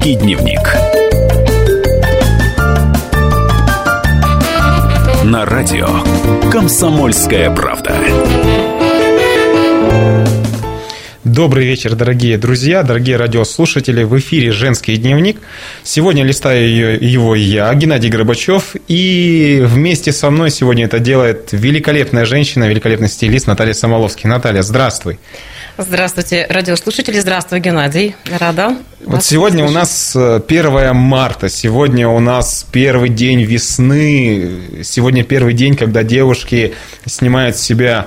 Женский дневник. На радио «Комсомольская правда». Добрый вечер, дорогие друзья, дорогие радиослушатели. В эфире «Женский дневник». Сегодня листаю его я, Геннадий Горбачев. И вместе со мной сегодня это делает великолепная женщина, великолепный стилист Наталья Самоловский. Наталья, здравствуй. Здравствуйте, радиослушатели. Здравствуй, Геннадий. Рада. Вот сегодня у нас 1 марта. Сегодня у нас первый день весны. Сегодня первый день, когда девушки снимают с себя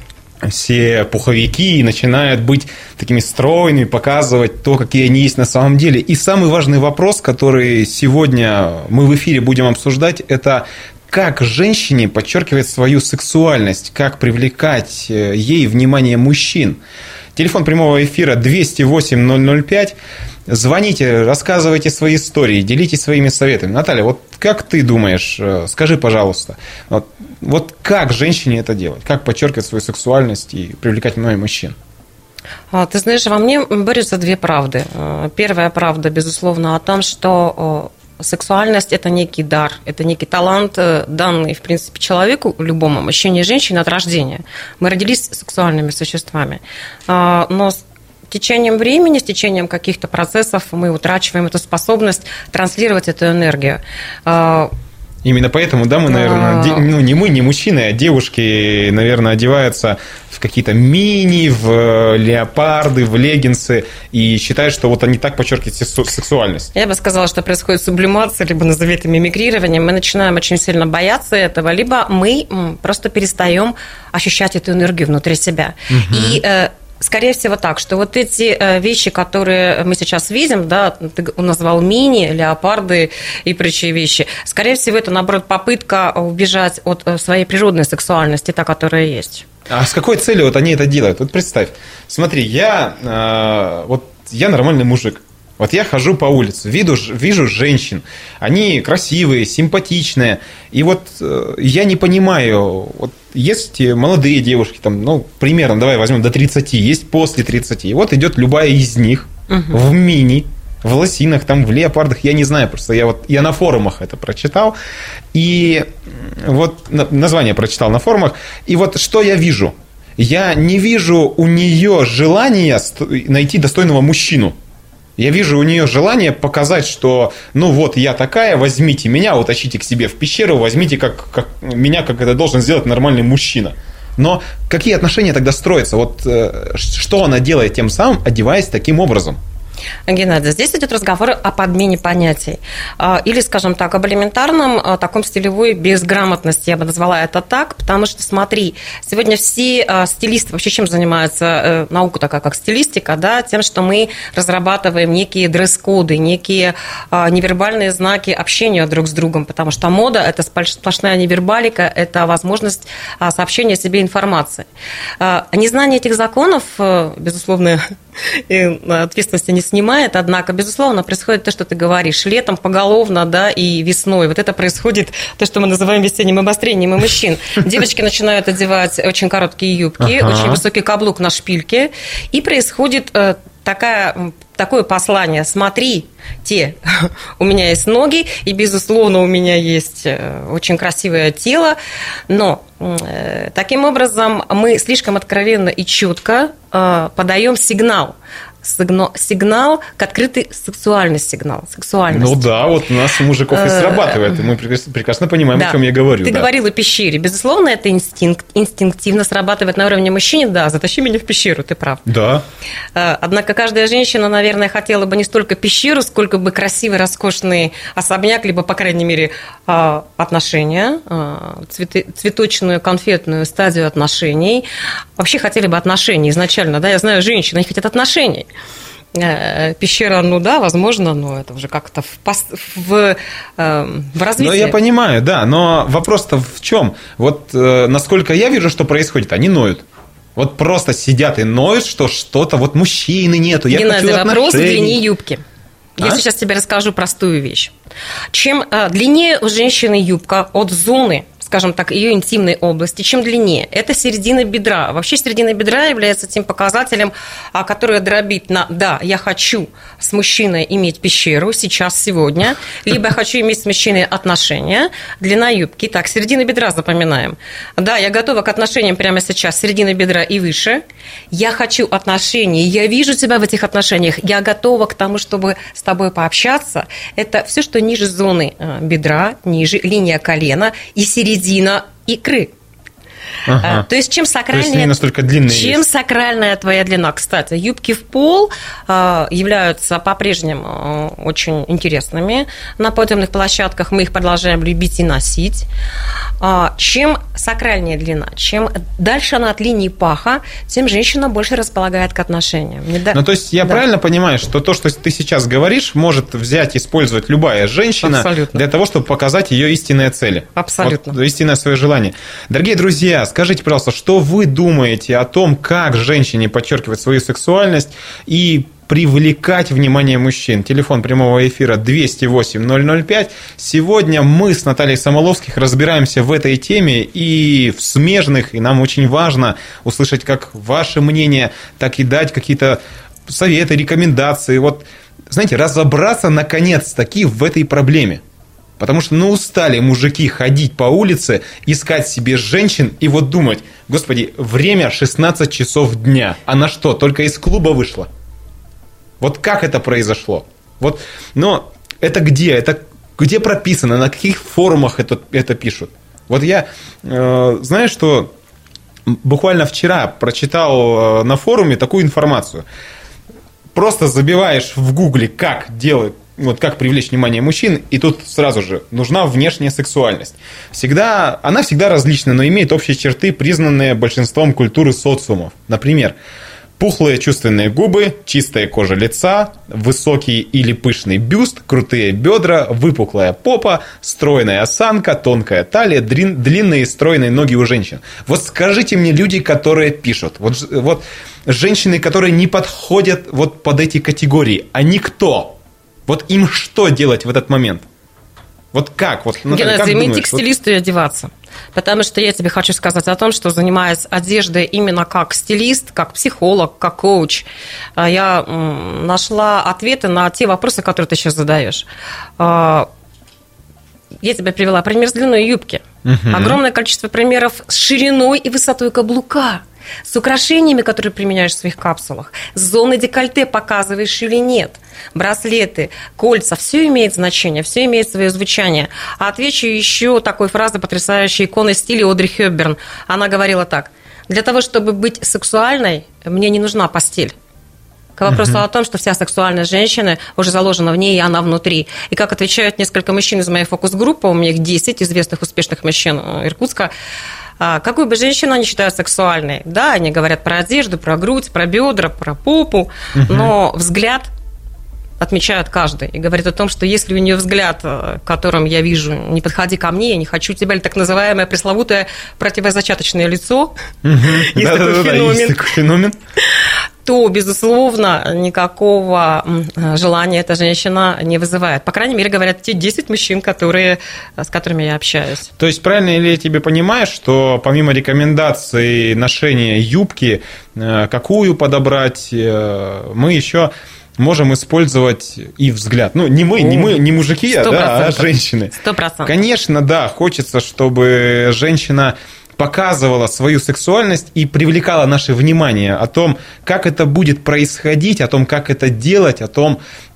все пуховики и начинают быть такими стройными, показывать то, какие они есть на самом деле. И самый важный вопрос, который сегодня мы в эфире будем обсуждать, это как женщине подчеркивать свою сексуальность, как привлекать ей внимание мужчин. Телефон прямого эфира 208-005. Звоните, рассказывайте свои истории, делитесь своими советами. Наталья, вот как ты думаешь, скажи, пожалуйста, вот как женщине это делать? Как подчеркивать свою сексуальность и привлекать внимание мужчин? Ты знаешь, во мне борются две правды. Первая правда, безусловно, о том, что сексуальность – это некий дар, это некий талант, данный, в принципе, человеку, любому, мужчине и женщине от рождения. Мы родились сексуальными существами. Но с течением времени, с течением каких-то процессов мы утрачиваем эту способность транслировать эту энергию. Именно поэтому, да, мы, наверное, не мы, не мужчины, а девушки, наверное, одеваются в какие-то мини, в леопарды, в леггинсы и считают, что вот они так подчеркивают сексуальность. Я бы сказала, что происходит сублимация, либо назови это мимикрированием. Мы начинаем очень сильно бояться этого, либо мы просто перестаем ощущать эту энергию внутри себя. Угу. И скорее всего так, что вот эти вещи, которые мы сейчас видим, да, ты назвал мини, леопарды и прочие вещи, скорее всего, это, наоборот, попытка убежать от своей природной сексуальности, та, которая есть. А с какой целью вот они это делают? Вот представь, смотри, я нормальный мужик. Вот я хожу по улице, вижу женщин, они красивые, симпатичные, и вот я не понимаю, вот есть молодые девушки, там, примерно, давай возьмем до 30, есть после 30, и вот идет любая из них в мини, в лосинах, там, в леопардах, я не знаю, просто я на форумах это прочитал, и вот название прочитал на форумах, и вот что я вижу? Я не вижу у нее желания найти достойного мужчину. Я вижу у нее желание показать, что, вот я такая, возьмите меня, утащите к себе в пещеру, возьмите меня, как это должен сделать нормальный мужчина. Но какие отношения тогда строятся? Вот что она делает тем самым, одеваясь таким образом? Геннадий, здесь идет разговор о подмене понятий. Или, скажем так, об элементарном таком стилевой безграмотности, я бы назвала это так, потому что, смотри, сегодня все стилисты, вообще чем занимаются, наука такая, как стилистика, да, тем, что мы разрабатываем некие дресс-коды, некие невербальные знаки общения друг с другом, потому что мода – это сплошная невербалика, это возможность сообщения себе информации. Незнание этих законов, безусловно, ответственности не снимает, однако, безусловно, происходит то, что ты говоришь, летом поголовно, да, и весной. Вот это происходит, то, что мы называем весенним обострением у мужчин. Девочки начинают одевать очень короткие юбки, очень высокий каблук на шпильке, и происходит такое послание: смотрите, у меня есть ноги, и, безусловно, у меня есть очень красивое тело, но таким образом мы слишком откровенно и четко подаем сигнал к открытой сексуальности. Ну да, вот у нас у мужиков и срабатывает, и мы прекрасно понимаем, да, о чем я говорю. Ты говорил о пещере. Безусловно, это инстинктивно срабатывает на уровне мужчины. Да, затащи меня в пещеру, ты прав. Да. Однако каждая женщина, наверное, хотела бы не столько пещеру, сколько бы красивый, роскошный особняк, либо, по крайней мере, отношения, цветочную, конфетную стадию отношений. Вообще хотели бы отношений изначально. Да, я знаю женщин, они хотят отношений. Пещера, возможно, но это уже как-то в развитии. Ну, я понимаю, да, но вопрос-то в чем? Вот насколько я вижу, что происходит, они ноют. Вот просто сидят и ноют, что что-то, вот мужчины нету, я Геннадий, хочу отношений. вопрос в длине юбки. Я сейчас тебе расскажу простую вещь. Чем длиннее у женщины юбка от зоны, скажем так, ее интимной области, чем длиннее. Это середина бедра. Вообще середина бедра является тем показателем, который дробит на «да, я хочу с мужчиной иметь пещеру сейчас, сегодня», либо «я хочу иметь с мужчиной отношения», длина юбки. Так, середина бедра запоминаем. Да, я готова к отношениям прямо сейчас, середина бедра и выше. Я хочу отношений, я вижу тебя в этих отношениях, я готова к тому, чтобы с тобой пообщаться. Это все, что ниже зоны бедра, ниже линия колена и середина икры. Ага. То есть чем сакральнее, то есть не настолько длинные чем есть. Сакральная твоя длина. Кстати, юбки в пол являются по-прежнему очень интересными. На подиумных площадках мы их продолжаем любить и носить. Чем сакральнее длина, чем дальше она от линии паха, тем женщина больше располагает к отношениям. Ну, то есть я правильно понимаю, что то, что ты сейчас говоришь, может взять и использовать любая женщина Абсолютно. для того, чтобы показать ее истинные цели. Абсолютно. Вот, истинное свое желание. Дорогие друзья, скажите, пожалуйста, что вы думаете о том, как женщине подчеркивать свою сексуальность и привлекать внимание мужчин? Телефон прямого эфира 208-005. Сегодня мы с Натальей Самоловских разбираемся в этой теме и в смежных, и нам очень важно услышать как ваше мнение, так и дать какие-то советы, рекомендации. Вот, знаете, разобраться наконец-таки в этой проблеме. Потому что устали мужики ходить по улице, искать себе женщин и вот думать: господи, время 16 часов дня. Она что, только из клуба вышла? Вот как это произошло? Вот, но это где прописано, на каких форумах это пишут? Вот я знаю, что буквально вчера прочитал на форуме такую информацию. Просто забиваешь в гугле, как делают, вот как привлечь внимание мужчин, и тут сразу же нужна внешняя сексуальность. Она всегда различна, но имеет общие черты, признанные большинством культур и социумов. Например, пухлые чувственные губы, чистая кожа лица, высокий или пышный бюст, крутые бедра, выпуклая попа, стройная осанка, тонкая талия, длинные стройные ноги у женщин. Вот скажите мне, люди, которые пишут, вот женщины, которые не подходят вот под эти категории, они кто? Вот им что делать в этот момент? Вот как? Вот, Наталья, Геннадий, им идти к стилисту и одеваться. Потому что я тебе хочу сказать о том, что, занимаясь одеждой именно как стилист, как психолог, как коуч, я нашла ответы на те вопросы, которые ты сейчас задаешь. Я тебе привела пример с длиной юбки. Угу. Огромное количество примеров с шириной и высотой каблука, с украшениями, которые применяешь в своих капсулах, с зоной декольте показываешь или нет, браслеты, кольца, все имеет значение, все имеет свое звучание. А отвечу еще такой фразой потрясающей иконой стиля Одри Хепберн. Она говорила так: для того, чтобы быть сексуальной, мне не нужна постель. К вопросу о том, что вся сексуальность женщины уже заложена в ней, и она внутри. И как отвечают несколько мужчин из моей фокус-группы, у меня их 10 известных успешных мужчин Иркутска, какую бы женщину они считают сексуальной. Да, они говорят про одежду, про грудь, про бедра, про попу, но взгляд отмечает каждый и говорит о том, что если у нее взгляд, которым я вижу, не подходи ко мне, я не хочу тебя, или так называемое пресловутое противозачаточное лицо, есть такой феномен, то, безусловно, никакого желания эта женщина не вызывает. По крайней мере, говорят те 10 мужчин, с которыми я общаюсь. То есть, правильно ли я тебе понимаю, что помимо рекомендаций ношения юбки, какую подобрать, мы еще можем использовать и взгляд. Ну, не мужики, а женщины. 100%. Конечно, да, хочется, чтобы женщина показывала свою сексуальность и привлекала наше внимание о том, как это будет происходить, о том, как это делать, о том,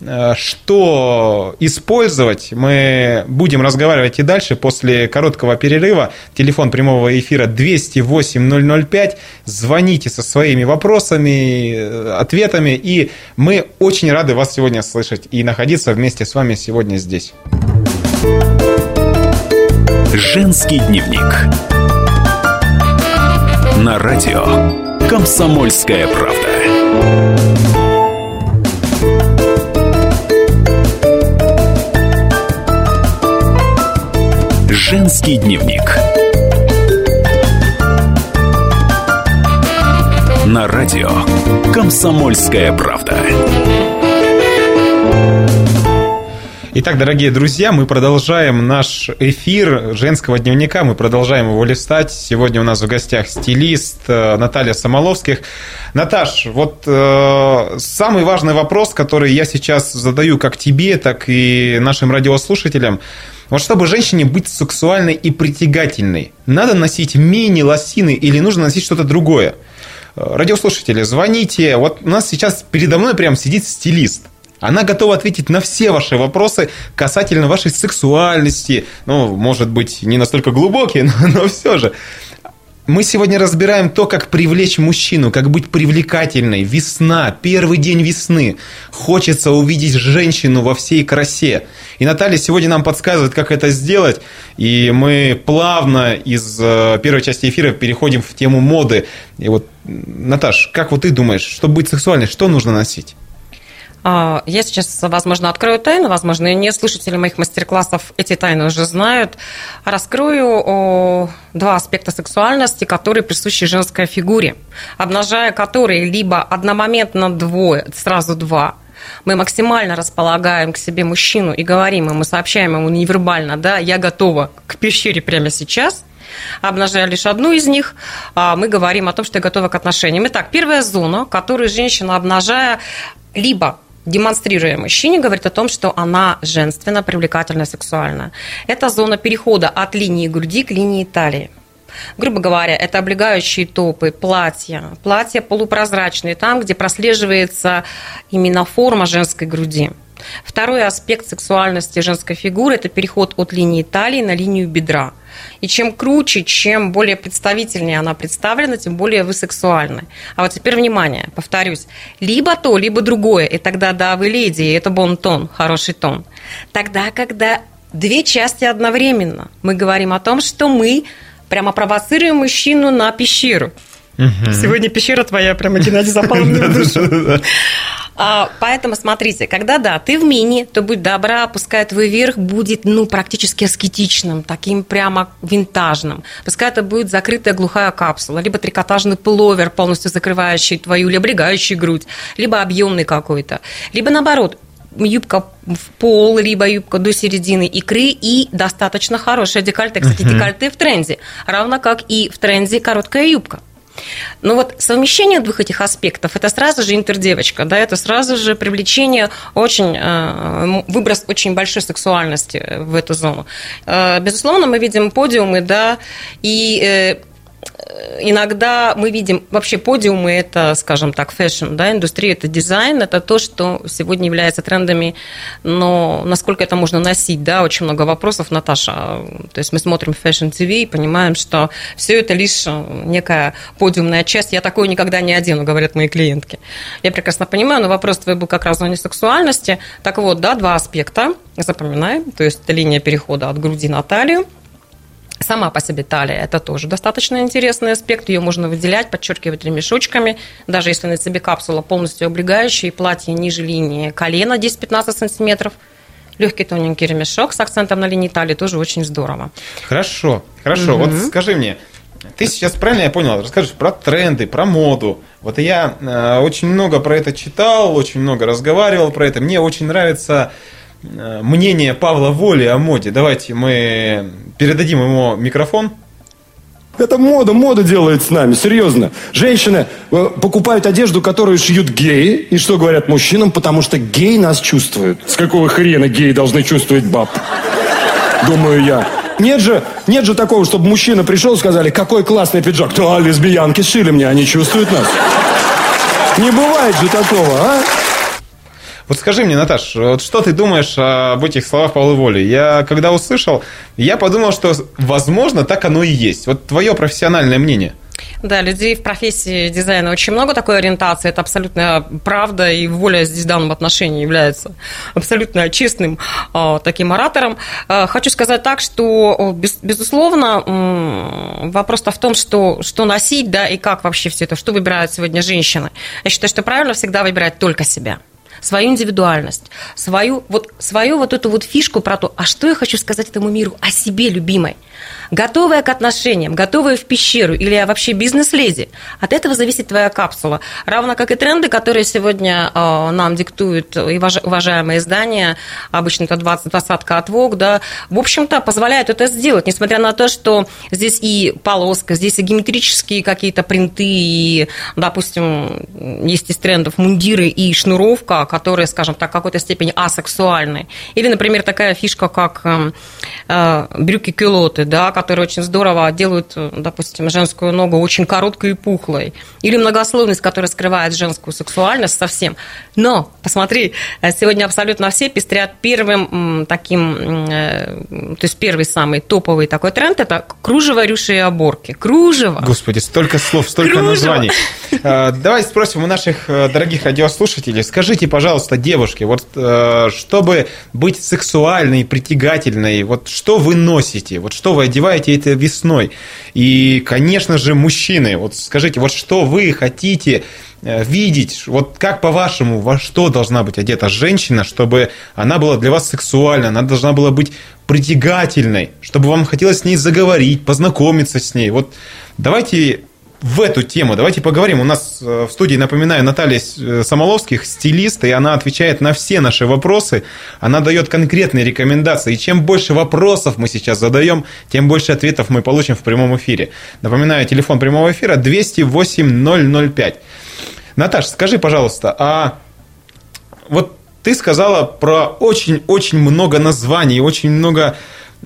что использовать. Мы будем разговаривать и дальше после короткого перерыва. Телефон прямого эфира 208-005. Звоните со своими вопросами, ответами, и мы очень рады вас сегодня слышать и находиться вместе с вами сегодня здесь. Женский дневник на радио «Комсомольская правда». Женский дневник на радио «Комсомольская правда». Итак, дорогие друзья, мы продолжаем наш эфир женского дневника, мы продолжаем его листать. Сегодня у нас в гостях стилист Наталья Самоловских. Наташ, вот самый важный вопрос, который я сейчас задаю как тебе, так и нашим радиослушателям. Вот чтобы женщине быть сексуальной и притягательной, надо носить мини-лосины или нужно носить что-то другое? Радиослушатели, звоните. Вот у нас сейчас передо мной прям сидит стилист. Она готова ответить на все ваши вопросы касательно вашей сексуальности. Ну, может быть, не настолько глубокие, но все же. Мы сегодня разбираем то, как привлечь мужчину, как быть привлекательной. Весна, первый день весны. Хочется увидеть женщину во всей красе. И Наталья сегодня нам подсказывает, как это сделать. И мы плавно из первой части эфира переходим в тему моды. И вот, Наташ, как вот ты думаешь, чтобы быть сексуальной, что нужно носить? Я сейчас, возможно, открою тайну, возможно, и не слушатели моих мастер-классов эти тайны уже знают. Раскрою два аспекта сексуальности, которые присущи женской фигуре, обнажая которые либо одномоментно сразу два. Мы максимально располагаем к себе мужчину и говорим ему, сообщаем ему невербально, да, я готова к пещере прямо сейчас, обнажая лишь одну из них, мы говорим о том, что я готова к отношениям. Итак, первая зона, которую женщина, обнажая, либо демонстрируя мужчине, говорит о том, что она женственна, привлекательна, сексуальна. Это зона перехода от линии груди к линии талии. Грубо говоря, это облегающие топы, платья полупрозрачные, там, где прослеживается именно форма женской груди. Второй аспект сексуальности женской фигуры – это переход от линии талии на линию бедра. И чем круче, чем более представительнее она представлена, тем более вы сексуальны. А вот теперь внимание, повторюсь, либо то, либо другое, и тогда да, вы леди, и это бон-тон, хороший тон. Тогда, когда две части одновременно, мы говорим о том, что мы прямо провоцируем мужчину на пещеру. Сегодня пещера твоя, прямо, Геннадий, запала мне в душу. Поэтому смотрите, когда да, ты в мини, то будь добра, пускай твой верх будет практически аскетичным, таким прямо винтажным. Пускай это будет закрытая глухая капсула, либо трикотажный пуловер, полностью закрывающий твою, или облегающий грудь, либо объемный какой-то, либо наоборот, юбка в пол, либо юбка до середины икры и достаточно хорошая декольте. Кстати, декольте в тренде, равно как и в тренде короткая юбка. Но вот совмещение двух этих аспектов – это сразу же интердевочка, да, это сразу же привлечение, выброс очень большой сексуальности в эту зону. Безусловно, мы видим подиумы, да, и иногда мы видим вообще подиумы, это, скажем так, фэшн, да, индустрия, это дизайн, это то, что сегодня является трендами, но насколько это можно носить, да, очень много вопросов, Наташа. То есть мы смотрим Fashion TV и понимаем, что все это лишь некая подиумная часть. Я такое никогда не одену, говорят мои клиентки. Я прекрасно понимаю, но вопрос твой был как раз в зоне сексуальности. Так вот, да, два аспекта, запоминаем, то есть это линия перехода от груди на талию. Сама по себе талия – это тоже достаточно интересный аспект. Ее можно выделять, подчеркивать ремешочками. Даже если на себе капсула полностью облегающая, и платье ниже линии колена 10-15 сантиметров. Легкий тоненький ремешок с акцентом на линии талии тоже очень здорово. Хорошо. Вот скажи мне, ты сейчас, правильно я понял, расскажешь про тренды, про моду. Вот я очень много про это читал, очень много разговаривал про это. Мне очень нравится мнение Павла Воли о моде. Давайте мы передадим ему микрофон. Это мода делает с нами, серьезно. Женщины покупают одежду, которую шьют геи. И что говорят мужчинам? Потому что гей нас чувствует. С какого хрена геи должны чувствовать баб? Думаю я. Нет же такого, чтобы мужчина пришел и сказали, какой классный пиджак. Да, лесбиянки сшили мне, они чувствуют нас. Не бывает же такого, а? Вот скажи мне, Наташ, вот что ты думаешь об этих словах Павла Воли? Я когда услышал, я подумал, что, возможно, так оно и есть. Вот твое профессиональное мнение. Да, людей в профессии дизайна очень много такой ориентации. Это абсолютно правда, и Воля здесь в данном отношении является абсолютно честным таким оратором. Хочу сказать так, что, безусловно, вопрос-то в том, что носить, да, и как вообще все это, что выбирают сегодня женщины. Я считаю, что правильно всегда выбирать только себя. Свою индивидуальность, свою, вот свою вот эту вот фишку про то, а что я хочу сказать этому миру о себе любимой, готовая к отношениям, готовая в пещеру или вообще бизнес-леди, от этого зависит твоя капсула. Равно как и тренды, которые сегодня нам диктуют и уважаемые издания, обычно это 20-ка от Vogue, да, в общем-то, позволяют это сделать, несмотря на то, что здесь и полоска, здесь и геометрические какие-то принты, и, допустим, есть из трендов мундиры и шнуровка, которые, скажем так, в какой-то степени асексуальны. Или, например, такая фишка, как брюки-кюлоты, да, которые очень здорово делают, допустим, женскую ногу очень короткой и пухлой. Или многослойность, которая скрывает женскую сексуальность совсем. Но, посмотри, сегодня абсолютно все пестрят первым таким, то есть первый самый топовый такой тренд – это кружево, рюши и оборки. Кружево. Господи, столько слов, столько названий. Давайте спросим у наших дорогих радиослушателей. Скажите, пожалуйста, девушки, вот чтобы быть сексуальной, притягательной, вот что вы носите, вот что вы одеваете это весной? И, конечно же, мужчины, вот скажите, вот что вы хотите видеть, вот как по-вашему, во что должна быть одета женщина, чтобы она была для вас сексуальна, она должна была быть притягательной, чтобы вам хотелось с ней заговорить, познакомиться с ней. Вот давайте в эту тему, давайте поговорим. У нас в студии, напоминаю, Наталья Самоловских, стилист, и она отвечает на все наши вопросы, она дает конкретные рекомендации, и чем больше вопросов мы сейчас задаем, тем больше ответов мы получим в прямом эфире. Напоминаю, телефон прямого эфира 208-005. Наташ, скажи, пожалуйста, а вот ты сказала про очень-очень много названий, очень много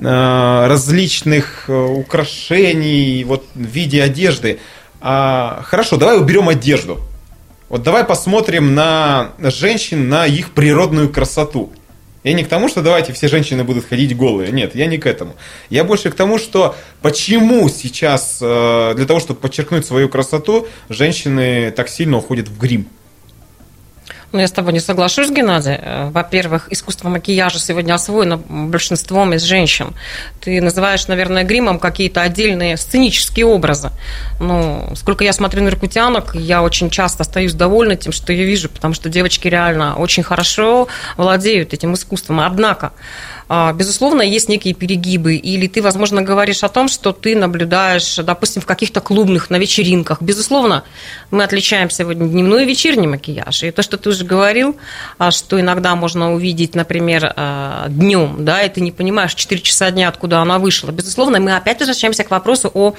различных украшений вот, в виде одежды. Хорошо, давай уберем одежду. Вот давай посмотрим на женщин, на их природную красоту. Я не к тому, что давайте все женщины будут ходить голые. Нет, я не к этому. Я больше к тому, что почему сейчас для того, чтобы подчеркнуть свою красоту, женщины так сильно уходят в грим. Ну, я с тобой не соглашусь, Геннадий. Во-первых, искусство макияжа сегодня освоено большинством из женщин. Ты называешь, наверное, гримом какие-то отдельные сценические образы. Ну, сколько я смотрю на иркутянок, я очень часто остаюсь довольна тем, что я вижу, потому что девочки реально очень хорошо владеют этим искусством. Однако, безусловно, есть некие перегибы, или ты, возможно, говоришь о том, что ты наблюдаешь, допустим, в каких-то клубных, на вечеринках. Безусловно, мы отличаем сегодня дневной и вечерний макияж. И то, что ты уже говорил, что иногда можно увидеть, например, днем, да, и ты не понимаешь, 4 часа дня, откуда она вышла. Безусловно, мы опять возвращаемся к вопросу о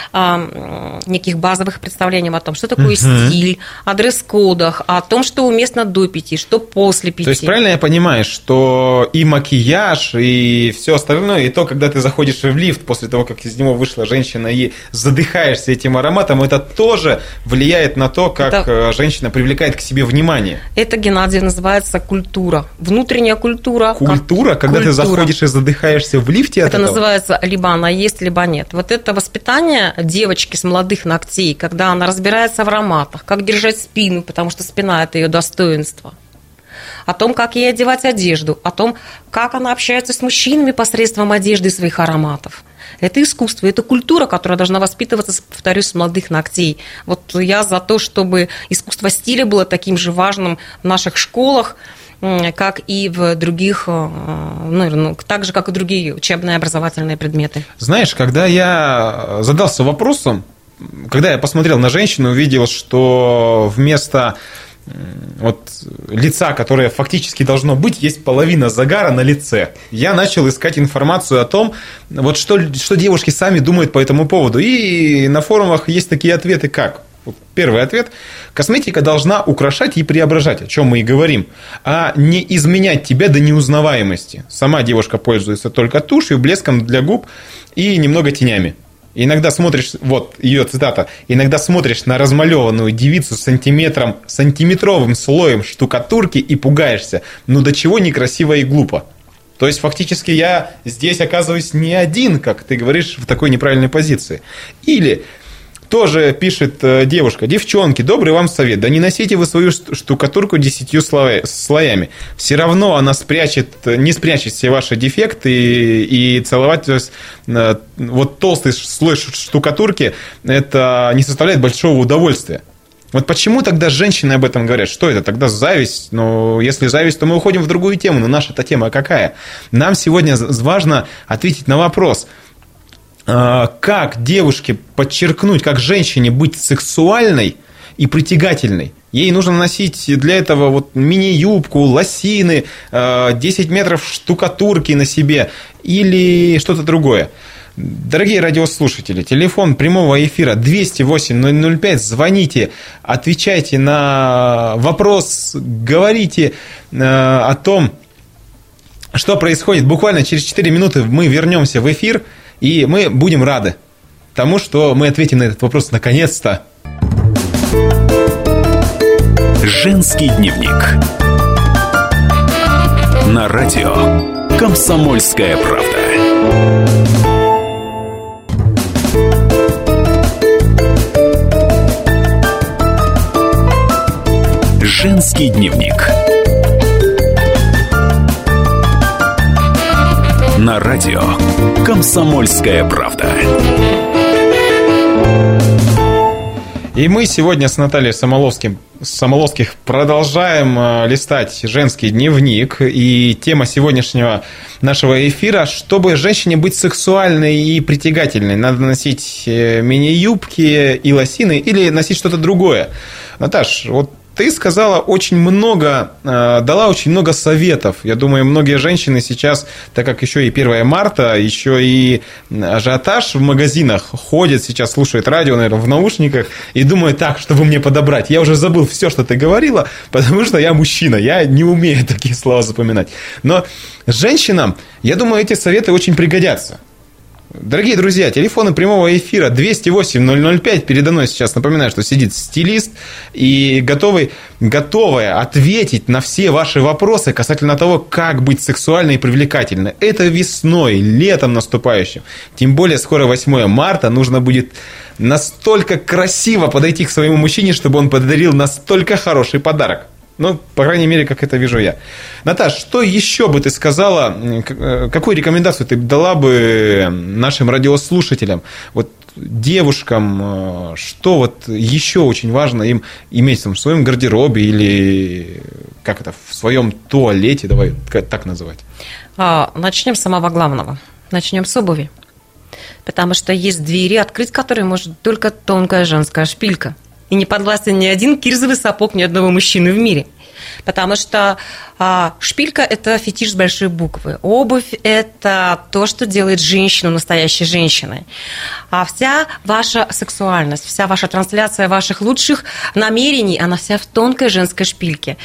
неких базовых представлениях о том, что такое стиль, о дресс-кодах, о том, что уместно до 5, что после 5. То есть, правильно я понимаю, что и макияж, и все остальное, и то, когда ты заходишь в лифт после того, как из него вышла женщина, и задыхаешься этим ароматом, это тоже влияет на то, как женщина привлекает к себе внимание. Это, Геннадий, называется культура. Внутренняя культура. Культура? Когда ты заходишь и задыхаешься в лифте от этого? Это называется либо она есть, либо нет. Вот это воспитание девочки с молодых ногтей, когда она разбирается в ароматах, как держать спину, потому что спина – это ее достоинство. О том, как ей одевать одежду, о том, как она общается с мужчинами посредством одежды и своих ароматов. Это искусство, это культура, которая должна воспитываться, повторюсь, с молодых ногтей. Вот я за то, чтобы искусство стиля было таким же важным в наших школах, как и в других, так же, как и другие учебные образовательные предметы. Знаешь, когда я задался вопросом, когда я посмотрел на женщину, увидел, что вместо вот лица, которое фактически должно быть, есть половина загара на лице. Я начал искать информацию о том, вот что девушки сами думают по этому поводу. И на форумах есть такие ответы, как... Первый ответ. Косметика должна украшать и преображать, о чем мы и говорим, а не изменять тебя до неузнаваемости. Сама девушка пользуется только тушью, блеском для губ и немного тенями. Иногда смотришь, вот ее цитата, иногда смотришь на размалеванную девицу с сантиметровым слоем штукатурки и пугаешься, ну до чего некрасиво и глупо. То есть фактически я здесь оказываюсь не один, как ты говоришь, в такой неправильной позиции. Или тоже пишет девушка: девчонки, добрый вам совет, да не носите вы свою штукатурку 10 слоями. Все равно она не спрячет все ваши дефекты, и целовать вот толстый слой штукатурки это не составляет большого удовольствия. Вот почему тогда женщины об этом говорят? Что это? Тогда зависть. Но если зависть, то мы уходим в другую тему. Но наша-то тема какая? Нам сегодня важно ответить на вопрос, как девушке подчеркнуть, как женщине быть сексуальной и притягательной. Ей нужно носить для этого вот мини-юбку, лосины, 10 метров штукатурки на себе или что-то другое. Дорогие радиослушатели, телефон прямого эфира 208-005, звоните, отвечайте на вопрос, говорите о том, что происходит. Буквально через 4 минуты мы вернемся в эфир, и мы будем рады тому, что мы ответим на этот вопрос наконец-то. Женский дневник на радио «Комсомольская правда». Женский дневник на радио «Комсомольская правда». И мы сегодня с Натальей Самоловских продолжаем листать женский дневник. И тема сегодняшнего нашего эфира: чтобы женщине быть сексуальной и притягательной, надо носить мини-юбки и лосины или носить что-то другое. Наташ, вот ты сказала очень много, дала очень много советов. Я думаю, многие женщины сейчас, так как еще и 1 марта, еще и ажиотаж в магазинах, ходят сейчас, слушают радио, наверное, в наушниках и думают: так, чтобы мне подобрать. Я уже забыл все, что ты говорила, потому что я мужчина, я не умею такие слова запоминать. Но женщинам, я думаю, эти советы очень пригодятся. Дорогие друзья, телефоны прямого эфира 208-005. Передо мной сейчас, напоминаю, что сидит стилист и готовая ответить на все ваши вопросы касательно того, как быть сексуальной и привлекательной. Это весной, летом наступающим. Тем более скоро 8 марта, нужно будет настолько красиво подойти к своему мужчине, чтобы он подарил настолько хороший подарок. Ну, по крайней мере, как это вижу я. Наташ, что еще бы ты сказала, какую рекомендацию ты дала бы нашим радиослушателям, вот девушкам, что вот еще очень важно им иметь в своем гардеробе или как это, в своем туалете, давай так называть? Начнем с самого главного. Начнем с обуви. Потому что есть двери, открыть которые может только тонкая женская шпилька. И не подвластен ни один кирзовый сапог ни одного мужчины в мире. Потому что шпилька – это фетиш с большой буквы. Обувь – это то, что делает женщину настоящей женщиной. А вся ваша сексуальность, вся ваша трансляция ваших лучших намерений, она вся в тонкой женской шпильке.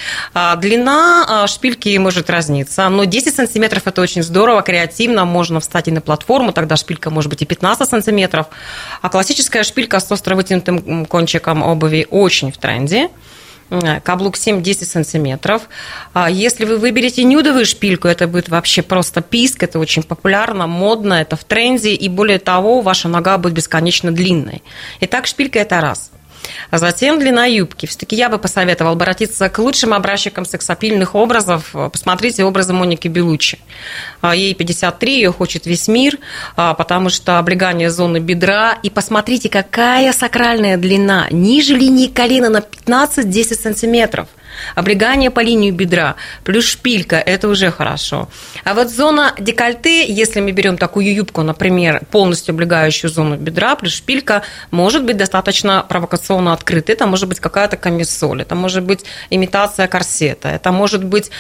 Длина шпильки может разниться, но 10 сантиметров – это очень здорово, креативно. Можно встать и на платформу, тогда шпилька может быть и 15 сантиметров. А классическая шпилька с остро вытянутым кончиком обуви очень в тренде. Каблук 7-10 сантиметров. Если вы выберете нюдовую шпильку, это будет вообще просто писк, это очень популярно, модно, это в тренде, и более того, ваша нога будет бесконечно длинной. Итак, шпилька – это раз. А затем длина юбки. Все-таки я бы посоветовала обратиться к лучшим образчикам сексапильных образов. Посмотрите образы Моники Беллуччи. Ей 53, ее хочет весь мир, потому что облегание зоны бедра. И посмотрите, какая сакральная длина. Ниже линии колена на 15-10 сантиметров. Облегание по линии бедра плюс шпилька – это уже хорошо. А вот зона декольте, если мы берем такую юбку, например, полностью облегающую зону бедра плюс шпилька, может быть достаточно провокационно открытой. Это может быть какая-то камисоль, это может быть имитация корсета, это может быть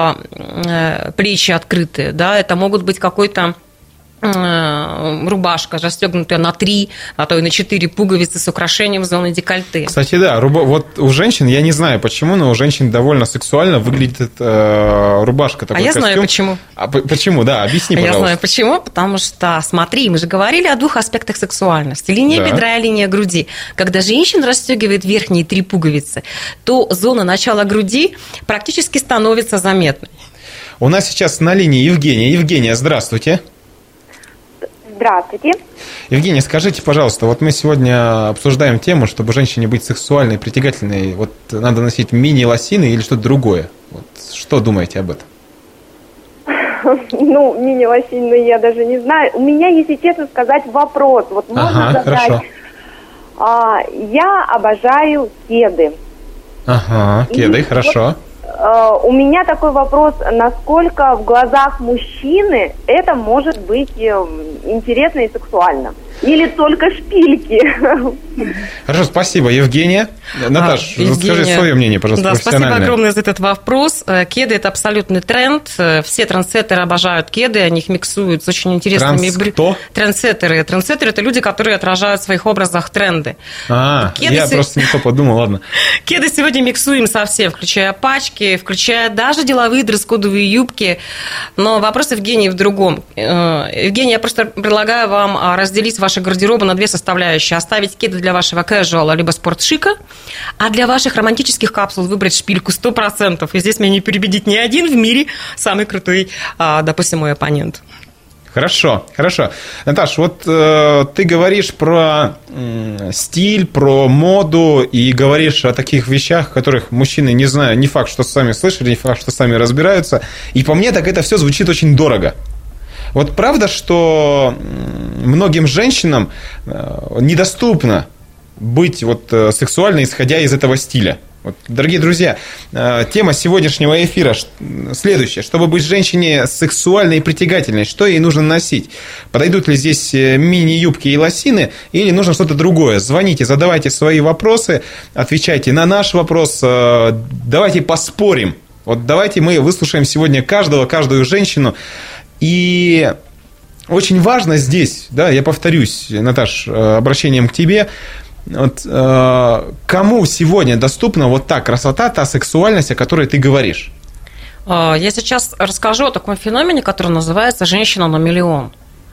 плечи открытые, да, это могут быть какой-то рубашка, застегнутая на 3, а то и на 4 пуговицы с украшением зоны декольте. Кстати, да, вот у женщин, я не знаю почему, но у женщин довольно сексуально выглядит рубашка. Такой костюм. Знаю почему. Почему? Да, объясни, пожалуйста. Я знаю почему, потому что, смотри, мы же говорили о 2 аспектах сексуальности. Линия бедра и линия груди. Когда женщина расстегивает верхние 3 пуговицы, то зона начала груди практически становится заметной. У нас сейчас на линии Евгения. Евгения, здравствуйте. Здравствуйте. Евгения, скажите, пожалуйста, вот мы сегодня обсуждаем тему, чтобы женщине быть сексуальной, притягательной, вот надо носить мини-лосины или что-то другое. Вот что думаете об этом? Ну, мини-лосины я даже не знаю. У меня, если честно сказать, вопрос. Вот можно задать? Хорошо. Я обожаю кеды. Ага, кеды, хорошо. Вот, у меня такой вопрос, насколько в глазах мужчины это может быть интересно и сексуально? Или только шпильки? Хорошо, спасибо. Евгения. Наташ, расскажи свое мнение, пожалуйста, профессиональное. Спасибо огромное за этот вопрос. Кеды – это абсолютный тренд. Все трендсеттеры обожают кеды, они их миксуют с очень интересными... Кто? Трендсеттеры. Трендсеттеры – это люди, которые отражают в своих образах тренды. Я просто не то подумал, ладно. Кеды сегодня миксуем совсем, включая пачки, включая даже деловые дресс-кодовые юбки. Но вопрос, Евгений, в другом. Евгений, я просто предлагаю вам разделить ваши гардеробы на две составляющие. Оставить кеды для вашего casual, либо спортшика, а для ваших романтических капсул выбрать шпильку 100%. И здесь меня не переубедить ни один в мире самый крутой, допустим, мой оппонент. Хорошо. Наташ, вот ты говоришь про стиль, про моду и говоришь о таких вещах, которых мужчины, не знаю, не факт, что сами слышали, не факт, что сами разбираются. И по мне, так это все звучит очень дорого. Вот правда, что многим женщинам недоступно быть вот сексуально, исходя из этого стиля? Вот, дорогие друзья, тема сегодняшнего эфира следующая. Чтобы быть женщине сексуальной и притягательной, что ей нужно носить? Подойдут ли здесь мини-юбки и лосины, или нужно что-то другое? Звоните, задавайте свои вопросы, отвечайте на наш вопрос, давайте поспорим. Вот давайте мы выслушаем сегодня каждую женщину. И очень важно здесь, да, я повторюсь, Наташ, обращением к тебе, вот, кому сегодня доступна вот та красота, та сексуальность, о которой ты говоришь? Я сейчас расскажу о таком феномене, который называется «женщина на миллион».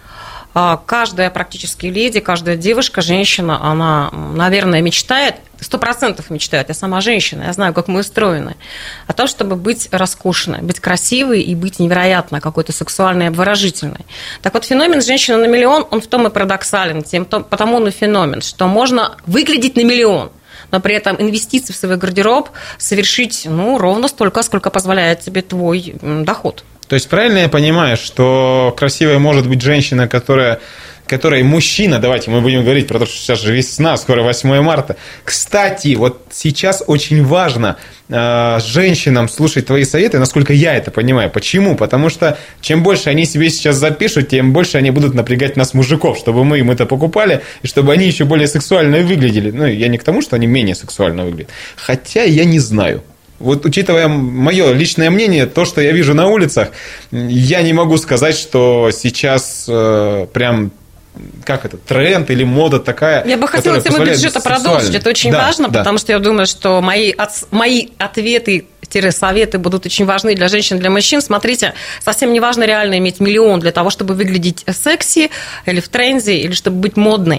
Каждая практически леди, каждая девушка, женщина, она, наверное, мечтает, 100% мечтает, я сама женщина, я знаю, как мы устроены, о том, чтобы быть роскошной, быть красивой и быть невероятно какой-то сексуальной и обворожительной. Так вот, феномен «женщина на миллион», он в том и парадоксален, потому он и феномен, что можно выглядеть на миллион, но при этом инвестиции в свой гардероб совершить ровно столько, сколько позволяет тебе твой доход. То есть правильно я понимаю, что красивой может быть женщина, которой мужчина, давайте мы будем говорить про то, что сейчас же весна, скоро 8 марта. Кстати, вот сейчас очень важно женщинам слушать твои советы, насколько я это понимаю. Почему? Потому что чем больше они себе сейчас запишут, тем больше они будут напрягать нас, мужиков, чтобы мы им это покупали, и чтобы они еще более сексуально выглядели. Ну, я не к тому, что они менее сексуально выглядят. Хотя я не знаю. Вот, учитывая мое личное мнение, то, что я вижу на улицах, я не могу сказать, что сейчас прям как это, тренд или мода такая. Я бы хотела тему бюджета продолжить. Это очень важно, потому что я думаю, что мои ответы советы будут очень важны для женщин, для мужчин. Смотрите, совсем не важно реально иметь миллион для того, чтобы выглядеть секси или в тренде, или чтобы быть модной.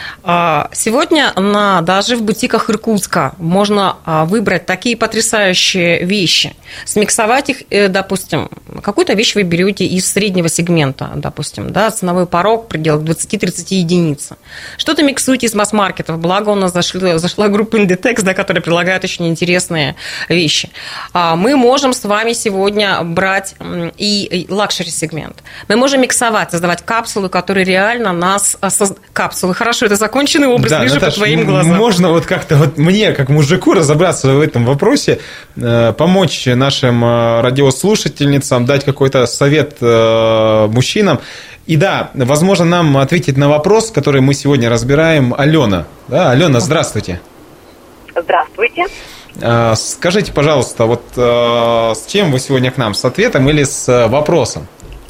Сегодня даже в бутиках Иркутска можно выбрать такие потрясающие вещи, смиксовать их, допустим, какую-то вещь вы берете из среднего сегмента, допустим, да, ценовой порог в пределах 20-30 единиц. Что-то миксуйте из масс-маркетов, благо у нас зашла группа Inditex, да, которая предлагает очень интересные вещи. Мы можем с вами сегодня брать и лакшери-сегмент. Мы можем миксовать, создавать капсулы, которые реально нас... Капсулы, хорошо, это законченный образ, да, вижу, Наташ, по твоим глазам. Можно вот как-то вот мне, как мужику, разобраться в этом вопросе, помочь нашим радиослушательницам, дать какой-то совет мужчинам. И да, возможно, нам ответить на вопрос, который мы сегодня разбираем, Алена. Да, Алена, здравствуйте. Здравствуйте. Скажите, пожалуйста, вот с чем вы сегодня к нам? С ответом или с вопросом?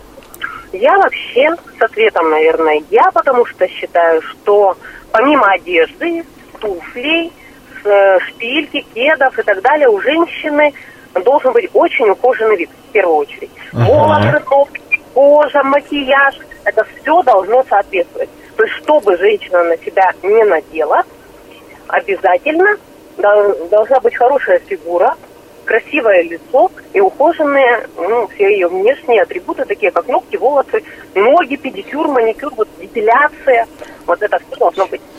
Я вообще с ответом, наверное. Я потому что считаю, что помимо одежды, туфлей, шпильки, кедов и так далее, у женщины должен быть очень ухоженный вид, в первую очередь. Волосы, ногти, кожа, макияж, это все должно соответствовать. То есть, чтобы женщина на себя не надела, обязательно должна быть хорошая фигура, красивое лицо и ухоженные, все ее внешние атрибуты, такие как ногти, волосы, ноги, педикюр, маникюр, вот депиляция. Вот это все должно быть.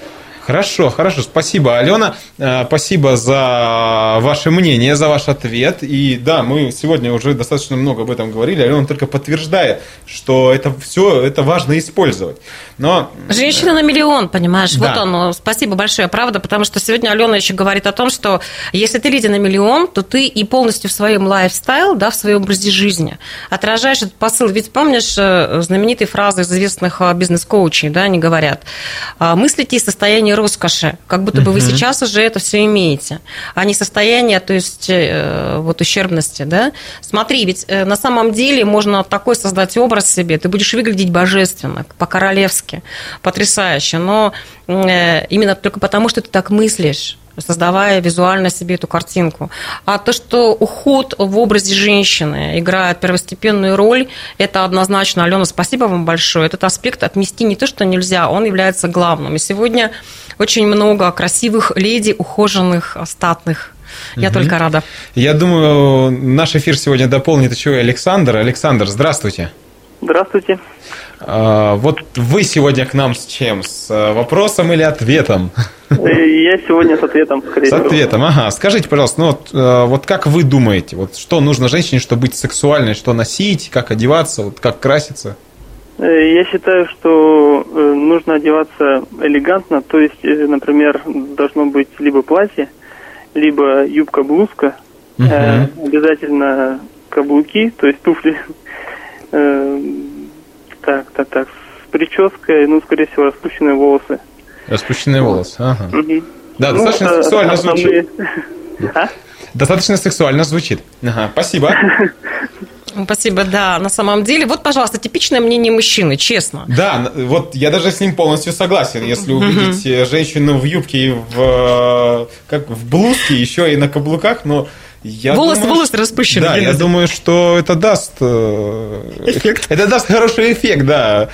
Хорошо, спасибо, Алена, спасибо за ваше мнение, за ваш ответ. И да, мы сегодня уже достаточно много об этом говорили, Алена только подтверждает, что это все, это важно использовать. Но... Женщина на миллион, понимаешь, да. Вот оно, спасибо большое, правда, потому что сегодня Алена еще говорит о том, что если ты леди на миллион, то ты и полностью в своем лайфстайл, да, в своем образе жизни отражаешь этот посыл. Ведь помнишь знаменитые фразы известных бизнес-коучей, да, они говорят, мыслите из состояния роскоши, как будто бы вы сейчас уже это все имеете, а не состояние, то есть вот ущербности, да. Смотри, ведь на самом деле можно такой создать образ себе, ты будешь выглядеть божественно, по-королевски, потрясающе, но именно только потому, что ты так мыслишь, создавая визуально себе эту картинку. А то, что уход в образе женщины играет первостепенную роль, это однозначно. Алена, спасибо вам большое. Этот аспект отмести не то, что нельзя, он является главным. И сегодня очень много красивых леди, ухоженных, статных. Я только рада. Я думаю, наш эфир сегодня дополнит еще и Александр. Александр, здравствуйте. Здравствуйте. Вот вы сегодня к нам с чем? С вопросом или ответом? Я сегодня с ответом, скорее всего. С ответом, ага. Скажите, пожалуйста, вот как вы думаете, вот что нужно женщине, чтобы быть сексуальной, что носить, как одеваться, вот как краситься? Я считаю, что нужно одеваться элегантно, то есть, например, должно быть либо платье, либо юбка-блузка, обязательно каблуки, то есть туфли. Так, с прической, скорее всего, распущенные волосы. Распущенные волосы, ага. Да, достаточно сексуально звучит. Достаточно сексуально звучит. Ага, спасибо. Спасибо, да, на самом деле. Вот, пожалуйста, типичное мнение мужчины, честно. Да, вот я даже с ним полностью согласен. Если увидеть женщину в юбке и в блузке, еще и на каблуках, но... Волосы распущены. Да, я думаю, что это даст эффект. Это даст хороший эффект, да,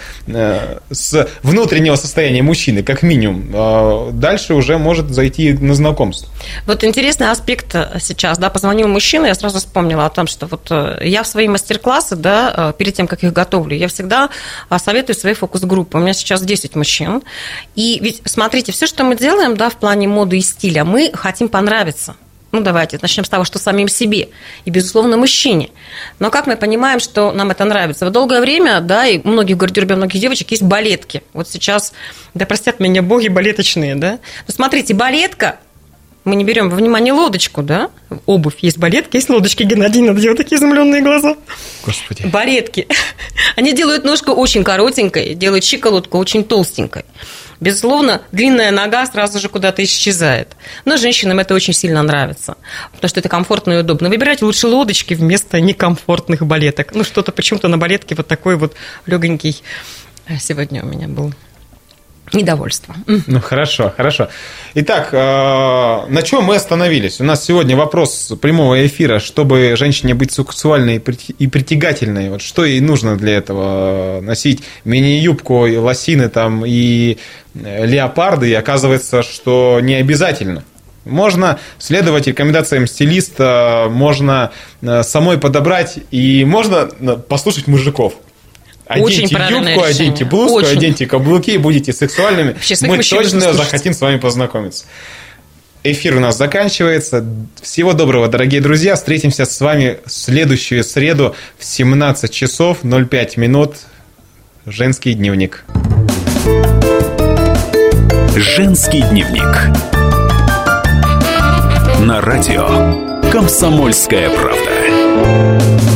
с внутреннего состояния мужчины, как минимум. Дальше уже может зайти на знакомство. Вот интересный аспект сейчас, да, позвонил мужчина, я сразу вспомнила о том, что вот я в свои мастер-классы, да, перед тем, как их готовлю, я всегда советую свои фокус-группы. У меня сейчас 10 мужчин. И ведь, смотрите, все, что мы делаем, да, в плане моды и стиля, мы хотим понравиться. Давайте начнем с того, что самим себе и, безусловно, мужчине. Но как мы понимаем, что нам это нравится? В долгое время, да, и у многих в гардеробе, у многих девочек есть балетки. Вот сейчас, да простят меня боги, балеточные, да. Но смотрите, балетка, мы не берем во внимание лодочку, да, обувь, есть балетки, есть лодочки. Геннадий, надо делать такие изумленные глаза. Господи. Балетки. Они делают ножку очень коротенькой, делают щиколотку очень толстенькой. Безусловно, длинная нога сразу же куда-то исчезает. Но женщинам это очень сильно нравится, потому что это комфортно и удобно. Выбирайте лучше лодочки вместо некомфортных балеток. Что-то почему-то на балетке вот такой вот легонький сегодня у меня был. Недовольство. Хорошо. Итак, на чем мы остановились? У нас сегодня вопрос прямого эфира, чтобы женщине быть сексуальной и притягательной. Вот что ей нужно для этого? Носить мини-юбку, и лосины там, и леопарды, и оказывается, что не обязательно. Можно следовать рекомендациям стилиста, можно самой подобрать, и можно послушать мужиков. Оденьте юбку, оденьте блузку, оденьте каблуки, будете сексуальными. Мы точно захотим с вами познакомиться. Эфир у нас заканчивается. Всего доброго, дорогие друзья. Встретимся с вами в следующую среду в 17 часов 05 минут. Женский дневник. Женский дневник. На радио «Комсомольская правда».